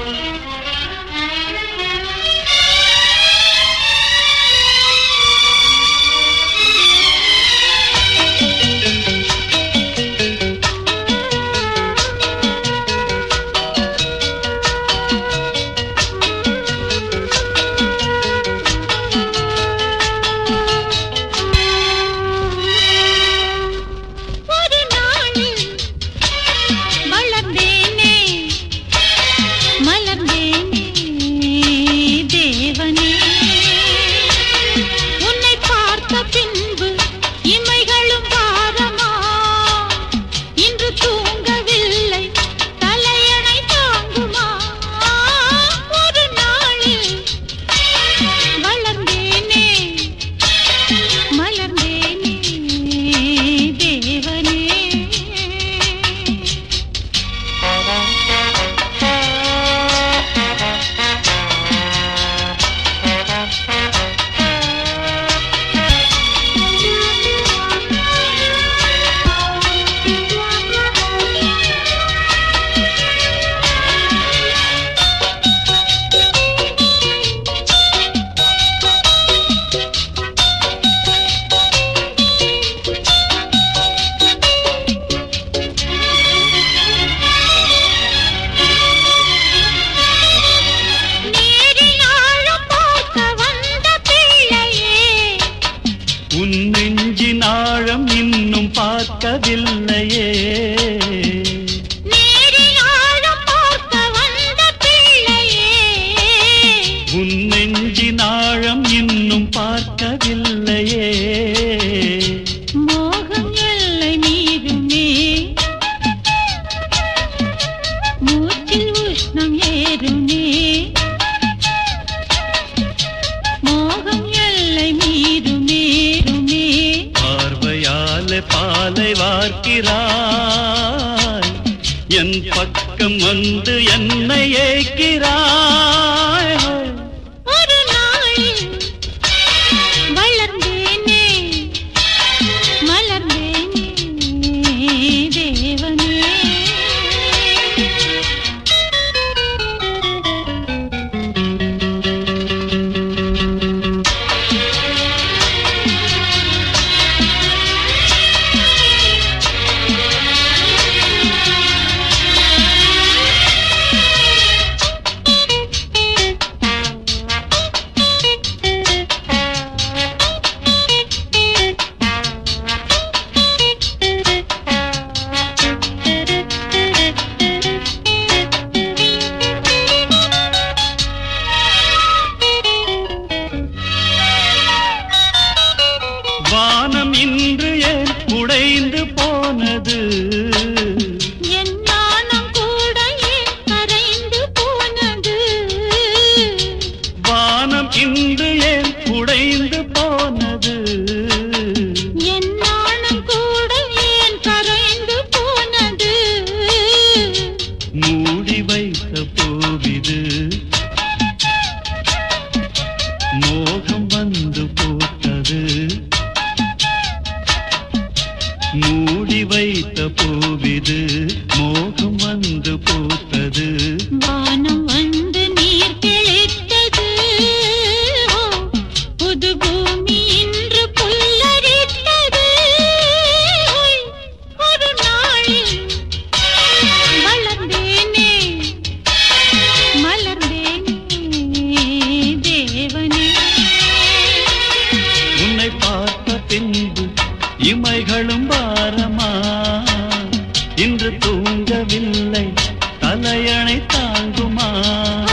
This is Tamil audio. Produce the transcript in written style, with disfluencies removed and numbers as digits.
நெஞ்சினாழம் இன்னும் பார்க்கவில்லையே உன் நெஞ்சினாழம் இன்னும் பார்க்கவில்லையே மோகம் எல்லை மீறுமே மூச்சில் உஷ்ணம் ஏறுமே மோகம் எல்லை மீறுமே பாலை வார்க்கிறாய் என் பக்கம் வந்து என்னை ஏற்கிறாய் ஒரு நாளில் வளர்ந்தேனே மலர்ந்தேனே தேவனே வானம் இன்று ஏன் உடைந்து போனது என் நாணம் கூட ஏன் கரைந்து போனது வானம் இன்று ஏன் உடைந்து போனது என் நாணம் கூட ஏன் கரைந்து போனது மூடி வைத்த பூவிது மோகம் வந்து போட்டது மூடி வைத்த பூவிது மோகம் வந்து போட்டது வானம் வந்து நீர் தெளித்தது புது பூமி இன்று புல்லரித்தது ஒரு நாளில் வளர்ந்தேனே மலர்ந்தேனே தேவனே உன்னை பார்த்த பின்பு இமைகளும் பாரமா இன்று தூங்கவில்லை தலையணை தாங்குமா